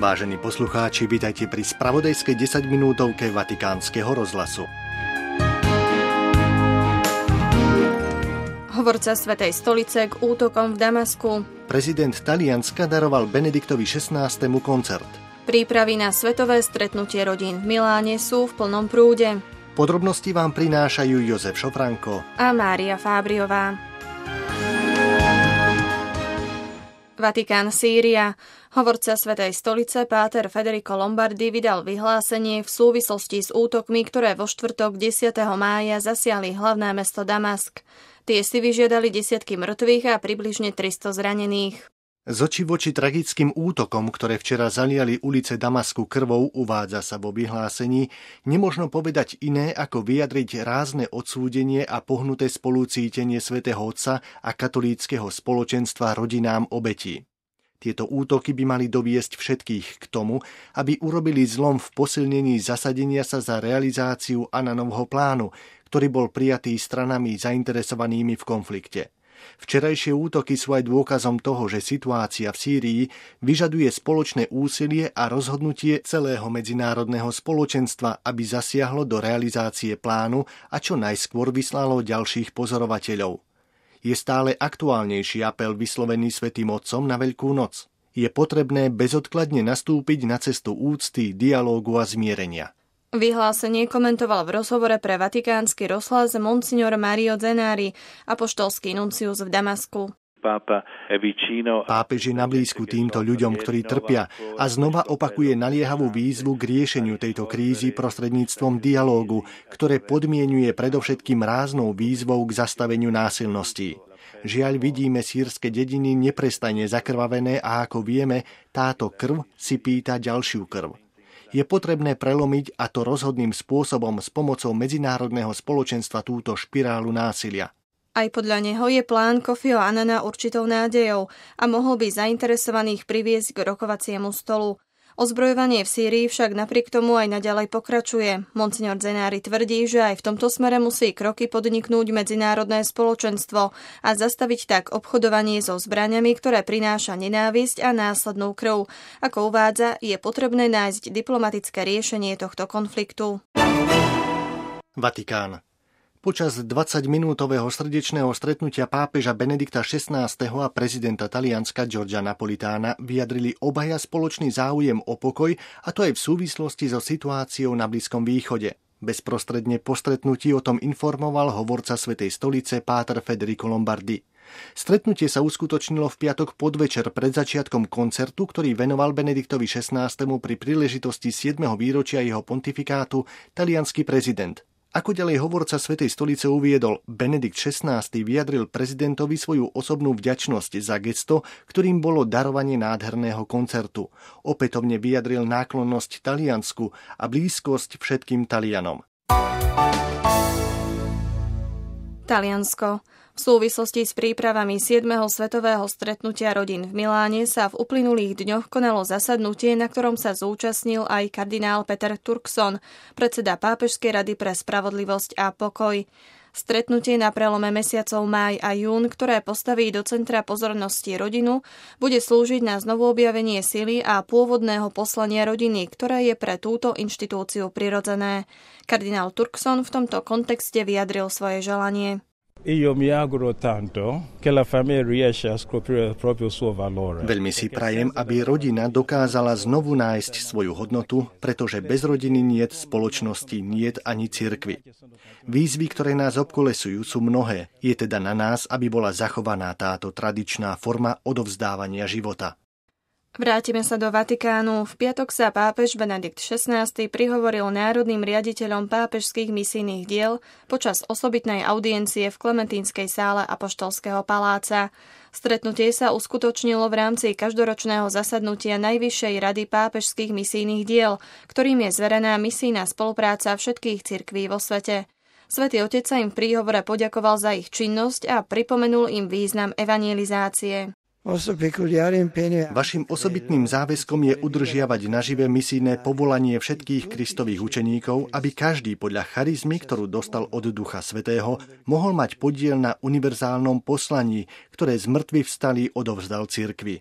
Vážení poslucháči, vitajte pri spravodajskej 10-minútovke Vatikánskeho rozhlasu. Hovorca Svätej stolice k útokom v Damasku. Prezident Talianska daroval Benediktovi XVI. Koncert. Prípravy na svetové stretnutie rodín v Miláne sú v plnom prúde. Podrobnosti vám prinášajú Jozef Šofranko a Mária Fábriová. Vatikán, Sýria. Hovorca Svätej stolice páter Federico Lombardi vydal vyhlásenie v súvislosti s útokmi, ktoré vo štvrtok 10. mája zasiahli hlavné mesto Damask. Tie si vyžiadali desiatky mŕtvych a približne 300 zranených. Z očí voči tragickým útokom, ktoré včera zaliali ulice Damasku krvou, uvádza sa vo vyhlásení, nemožno povedať iné, ako vyjadriť rázne odsúdenie a pohnuté spolucítenie svätého Otca a katolíckeho spoločenstva rodinám obetí. Tieto útoky by mali doviesť všetkých k tomu, aby urobili zlom v posilnení zasadenia sa za realizáciu Ananovho plánu, ktorý bol prijatý stranami zainteresovanými v konflikte. Včerajšie útoky sú aj dôkazom toho, že situácia v Sýrii vyžaduje spoločné úsilie a rozhodnutie celého medzinárodného spoločenstva, aby zasiahlo do realizácie plánu a čo najskôr vyslalo ďalších pozorovateľov. Je stále aktuálnejší apel vyslovený Svätým Otcom na Veľkú noc. Je potrebné bezodkladne nastúpiť na cestu úcty, dialógu a zmierenia. Vyhlásenie komentoval v rozhovore pre Vatikánsky rozhlas monsignor Mario Zenari, apoštolský nuncius v Damasku. Pápež je na blízku týmto ľuďom, ktorí trpia, a znova opakuje naliehavú výzvu k riešeniu tejto krízy prostredníctvom dialógu, ktoré podmienuje predovšetkým ráznou výzvou k zastaveniu násilností. Žiaľ, vidíme sýrske dediny neprestajne zakrvavené a ako vieme, táto krv si pýta ďalšiu krv. Je potrebné prelomiť, a to rozhodným spôsobom, s pomocou medzinárodného spoločenstva túto špirálu násilia. Aj podľa neho je plán Koffiho Annana určitou nádejou a mohol by zainteresovaných priviesť k rokovaciemu stolu. Ozbrojovanie v Sýrii však napriek tomu aj naďalej pokračuje. Monsignor Zenari tvrdí, že aj v tomto smere musí kroky podniknúť medzinárodné spoločenstvo a zastaviť tak obchodovanie so zbraňami, ktoré prináša nenávisť a následnú krv. Ako uvádza, je potrebné nájsť diplomatické riešenie tohto konfliktu. Vatikán. Počas 20-minútového srdečného stretnutia pápeža Benedikta XVI. A prezidenta Talianska Giorgia Napolitána vyjadrili obaja spoločný záujem o pokoj, a to aj v súvislosti so situáciou na Blízkom východe. Bezprostredne po stretnutí o tom informoval hovorca Svätej stolice páter Federico Lombardi. Stretnutie sa uskutočnilo v piatok podvečer pred začiatkom koncertu, ktorý venoval Benediktovi XVI. Pri príležitosti 7. výročia jeho pontifikátu taliansky prezident. Ako ďalej hovorca Svätej stolice uviedol, Benedikt XVI. Vyjadril prezidentovi svoju osobnú vďačnosť za gesto, ktorým bolo darovanie nádherného koncertu. Opätovne vyjadril náklonnosť Taliansku a blízkosť všetkým Talianom. Taliansko. V súvislosti s prípravami 7. svetového stretnutia rodín v Miláne sa v uplynulých dňoch konalo zasadnutie, na ktorom sa zúčastnil aj kardinál Peter Turkson, predseda Pápežskej rady pre spravodlivosť a pokoj. Stretnutie na prelome mesiacov máj a jún, ktoré postaví do centra pozornosti rodinu, bude slúžiť na znovuobjavenie sily a pôvodného poslania rodiny, ktoré je pre túto inštitúciu prirodzené. Kardinál Turkson v tomto kontexte vyjadril svoje želanie. Veľmi si prajem, aby rodina dokázala znovu nájsť svoju hodnotu, pretože bez rodiny niet spoločnosti, niet ani cirkvi. Výzvy, ktoré nás obkolesujú, sú mnohé. Je teda na nás, aby bola zachovaná táto tradičná forma odovzdávania života. Vrátime sa do Vatikánu. V piatok sa pápež Benedikt XVI. Prihovoril národným riaditeľom pápežských misijných diel počas osobitnej audiencie v Klementínskej sále Apoštolského paláca. Stretnutie sa uskutočnilo v rámci každoročného zasadnutia Najvyššej rady pápežských misijných diel, ktorým je zverená misijná spolupráca všetkých cirkví vo svete. Svätý Otec sa im v príhovore poďakoval za ich činnosť a pripomenul im význam evangelizácie. Vašim osobitným záväzkom je udržiavať nažive misijné povolanie všetkých Kristových učeníkov, aby každý podľa charizmy, ktorú dostal od Ducha Svätého, mohol mať podiel na univerzálnom poslaní, ktoré z mŕtvych vstali odovzdal cirkvi.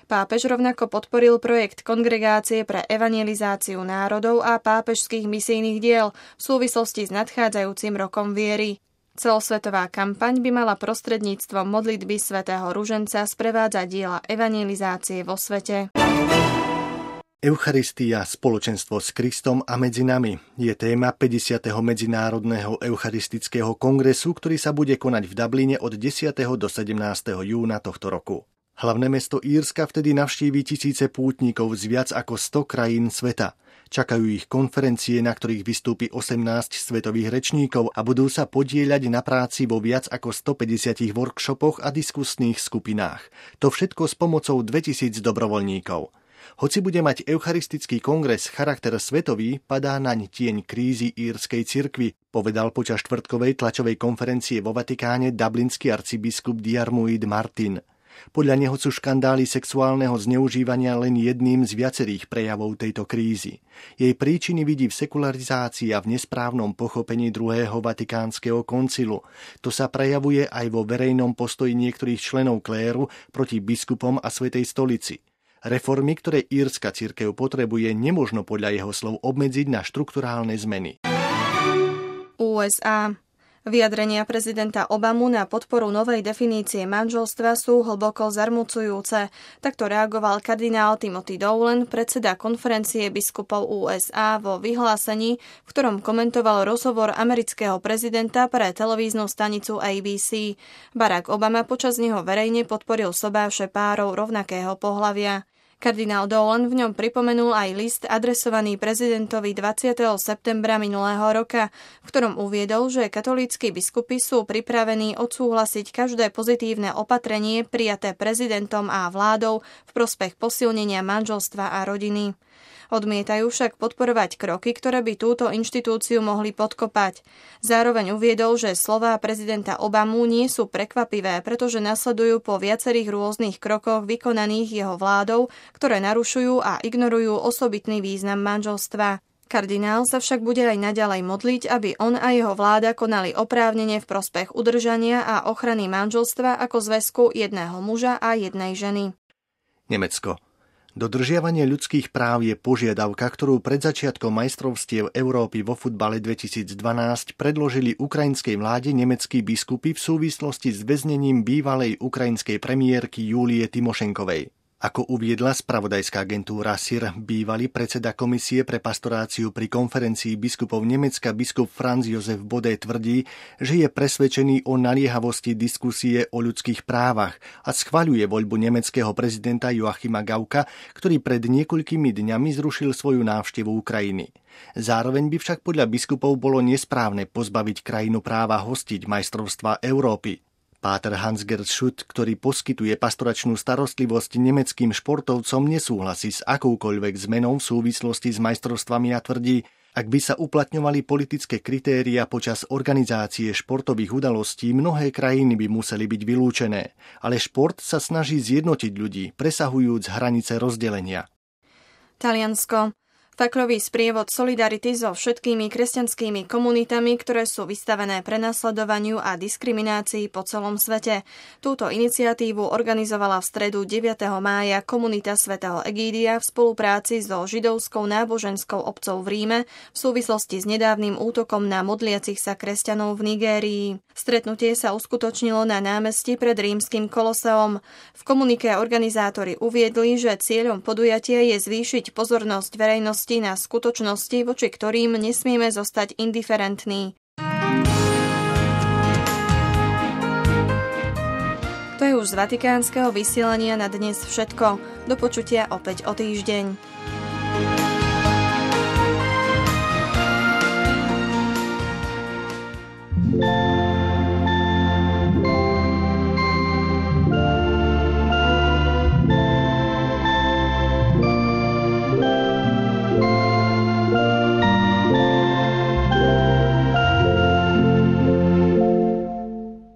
Pápež rovnako podporil projekt Kongregácie pre evangelizáciu národov a pápežských misijných diel v súvislosti s nadchádzajúcim rokom viery. Celosvetová kampaň by mala prostredníctvom modlitby svätého Ruženca sprevádzať diela evangelizácie vo svete. Eucharistia, spoločenstvo s Kristom a medzi nami je téma 50. Medzinárodného eucharistického kongresu, ktorý sa bude konať v Dubline od 10. do 17. júna tohto roku. Hlavné mesto Írska vtedy navštíví tisíce pútnikov z viac ako 100 krajín sveta. Čakajú ich konferencie, na ktorých vystúpi 18 svetových rečníkov a budú sa podieľať na práci vo viac ako 150 workshopoch a diskusných skupinách. To všetko s pomocou 2000 dobrovoľníkov. Hoci bude mať eucharistický kongres charakter svetový, padá naň tieň krízy írskej cirkvi, povedal počas štvrtkovej tlačovej konferencie vo Vatikáne dublinský arcibiskup Diarmuid Martin. Podľa neho sú škandály sexuálneho zneužívania len jedným z viacerých prejavov tejto krízy. Jej príčiny vidí v sekularizácii a v nesprávnom pochopení druhého vatikánskeho koncilu. To sa prejavuje aj vo verejnom postoji niektorých členov kléru proti biskupom a Svätej stolici. Reformy, ktoré írska cirkev potrebuje, nemožno podľa jeho slov obmedziť na štrukturálne zmeny. USA. Vyjadrenia prezidenta Obamu na podporu novej definície manželstva sú hlboko zarmucujúce. Takto reagoval kardinál Timothy Dolan, predseda konferencie biskupov USA, vo vyhlásení, v ktorom komentoval rozhovor amerického prezidenta pre televíznu stanicu ABC. Barack Obama počas neho verejne podporil sobáše párov rovnakého pohlavia. Kardinál Dolan v ňom pripomenul aj list adresovaný prezidentovi 20. septembra minulého roka, v ktorom uviedol, že katolícki biskupy sú pripravení odsúhlasiť každé pozitívne opatrenie prijaté prezidentom a vládou v prospech posilnenia manželstva a rodiny. Odmietajú však podporovať kroky, ktoré by túto inštitúciu mohli podkopať. Zároveň uviedol, že slová prezidenta Obamu nie sú prekvapivé, pretože nasledujú po viacerých rôznych krokoch vykonaných jeho vládou, ktoré narušujú a ignorujú osobitný význam manželstva. Kardinál sa však bude aj naďalej modliť, aby on a jeho vláda konali oprávnene v prospech udržania a ochrany manželstva ako zväzku jedného muža a jednej ženy. Nemecko. Dodržiavanie ľudských práv je požiadavka, ktorú pred začiatkom majstrovstiev Európy vo futbale 2012 predložili ukrajinskej vláde nemeckí biskupy v súvislosti s väznením bývalej ukrajinskej premiérky Júlie Tymošenkovej. Ako uviedla spravodajská agentúra SIR, bývalý predseda komisie pre pastoráciu pri konferencii biskupov Nemecka biskup Franz Josef Bodé tvrdí, že je presvedčený o naliehavosti diskusie o ľudských právach a schvaľuje voľbu nemeckého prezidenta Joachima Gaucka, ktorý pred niekoľkými dňami zrušil svoju návštevu Ukrajiny. Zároveň by však podľa biskupov bolo nesprávne pozbaviť krajinu práva hostiť majstrovstvá Európy. Páter Hans-Gert Schutt, ktorý poskytuje pastoračnú starostlivosť nemeckým športovcom, nesúhlasí s akoukoľvek zmenou v súvislosti s majstrovstvami a tvrdí, ak by sa uplatňovali politické kritéria počas organizácie športových udalostí, mnohé krajiny by museli byť vylúčené. Ale šport sa snaží zjednotiť ľudí, presahujúc hranice rozdelenia. Taliansko. Faklový sprievod solidarity so všetkými kresťanskými komunitami, ktoré sú vystavené prenasledovaniu a diskriminácii po celom svete. Túto iniciatívu organizovala v stredu 9. mája komunita svätého Egídia v spolupráci so židovskou náboženskou obcou v Ríme v súvislosti s nedávnym útokom na modliacich sa kresťanov v Nigérii. Stretnutie sa uskutočnilo na námestí pred rímskym Koloseom. V komunike organizátori uviedli, že cieľom podujatia je zvýšiť pozornosť verejnosti na skutočnosti, voči ktorým nesmieme zostať indiferentní. To je už z vatikánskeho vysielania na dnes všetko. Do počutia opäť o týždeň.